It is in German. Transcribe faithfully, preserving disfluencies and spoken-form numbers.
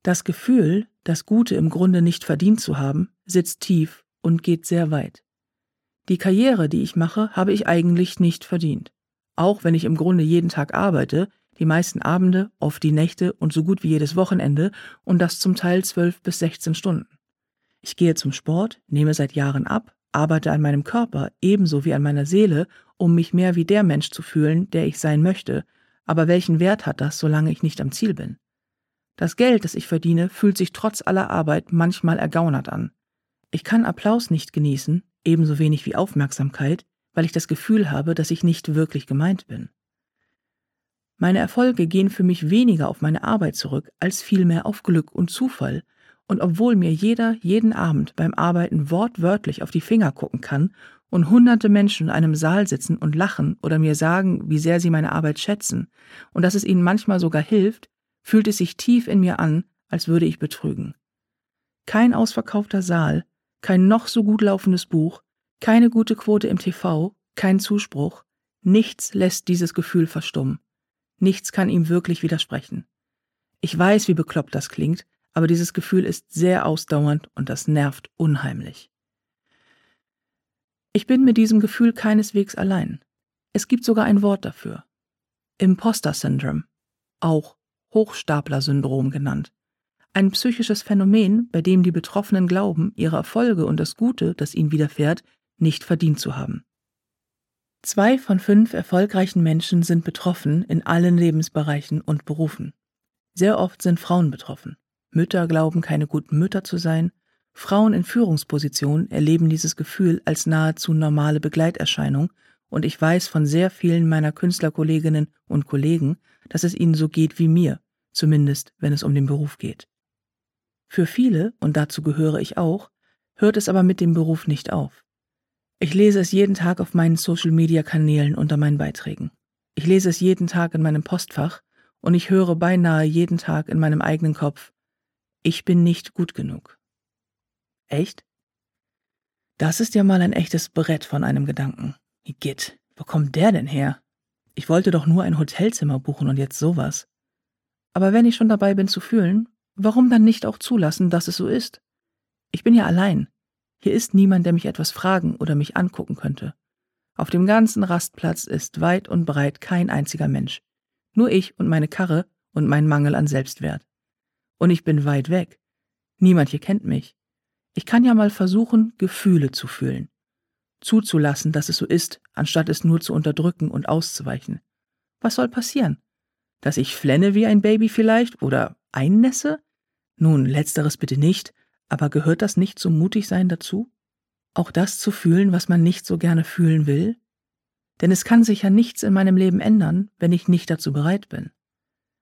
Das Gefühl, das Gute im Grunde nicht verdient zu haben, sitzt tief und geht sehr weit. Die Karriere, die ich mache, habe ich eigentlich nicht verdient. Auch wenn ich im Grunde jeden Tag arbeite, die meisten Abende, oft die Nächte und so gut wie jedes Wochenende und das zum Teil zwölf bis sechzehn Stunden. Ich gehe zum Sport, nehme seit Jahren ab, arbeite an meinem Körper ebenso wie an meiner Seele, um mich mehr wie der Mensch zu fühlen, der ich sein möchte. Aber welchen Wert hat das, solange ich nicht am Ziel bin? Das Geld, das ich verdiene, fühlt sich trotz aller Arbeit manchmal ergaunert an. Ich kann Applaus nicht genießen, ebenso wenig wie Aufmerksamkeit, weil ich das Gefühl habe, dass ich nicht wirklich gemeint bin. Meine Erfolge gehen für mich weniger auf meine Arbeit zurück, als vielmehr auf Glück und Zufall. Und obwohl mir jeder jeden Abend beim Arbeiten wortwörtlich auf die Finger gucken kann und hunderte Menschen in einem Saal sitzen und lachen oder mir sagen, wie sehr sie meine Arbeit schätzen und dass es ihnen manchmal sogar hilft, fühlt es sich tief in mir an, als würde ich betrügen. Kein ausverkaufter Saal, kein noch so gut laufendes Buch, keine gute Quote im T V, kein Zuspruch, nichts lässt dieses Gefühl verstummen. Nichts kann ihm wirklich widersprechen. Ich weiß, wie bekloppt das klingt, aber dieses Gefühl ist sehr ausdauernd und das nervt unheimlich. Ich bin mit diesem Gefühl keineswegs allein. Es gibt sogar ein Wort dafür. Imposter-Syndrom, auch Hochstapler-Syndrom genannt. Ein psychisches Phänomen, bei dem die Betroffenen glauben, ihre Erfolge und das Gute, das ihnen widerfährt, nicht verdient zu haben. Zwei von fünf erfolgreichen Menschen sind betroffen in allen Lebensbereichen und Berufen. Sehr oft sind Frauen betroffen. Mütter glauben, keine guten Mütter zu sein. Frauen in Führungspositionen erleben dieses Gefühl als nahezu normale Begleiterscheinung und ich weiß von sehr vielen meiner Künstlerkolleginnen und Kollegen, dass es ihnen so geht wie mir, zumindest wenn es um den Beruf geht. Für viele, und dazu gehöre ich auch, hört es aber mit dem Beruf nicht auf. Ich lese es jeden Tag auf meinen Social-Media-Kanälen unter meinen Beiträgen. Ich lese es jeden Tag in meinem Postfach und ich höre beinahe jeden Tag in meinem eigenen Kopf, ich bin nicht gut genug. Echt? Das ist ja mal ein echtes Brett von einem Gedanken. Igitt, wo kommt der denn her? Ich wollte doch nur ein Hotelzimmer buchen und jetzt sowas. Aber wenn ich schon dabei bin zu fühlen, warum dann nicht auch zulassen, dass es so ist? Ich bin ja allein. Hier ist niemand, der mich etwas fragen oder mich angucken könnte. Auf dem ganzen Rastplatz ist weit und breit kein einziger Mensch. Nur ich und meine Karre und mein Mangel an Selbstwert. Und ich bin weit weg. Niemand hier kennt mich. Ich kann ja mal versuchen, Gefühle zu fühlen. Zuzulassen, dass es so ist, anstatt es nur zu unterdrücken und auszuweichen. Was soll passieren? Dass ich flenne wie ein Baby vielleicht oder einnässe? Nun, letzteres bitte nicht, aber gehört das nicht zum Mutigsein dazu? Auch das zu fühlen, was man nicht so gerne fühlen will? Denn es kann sich ja nichts in meinem Leben ändern, wenn ich nicht dazu bereit bin.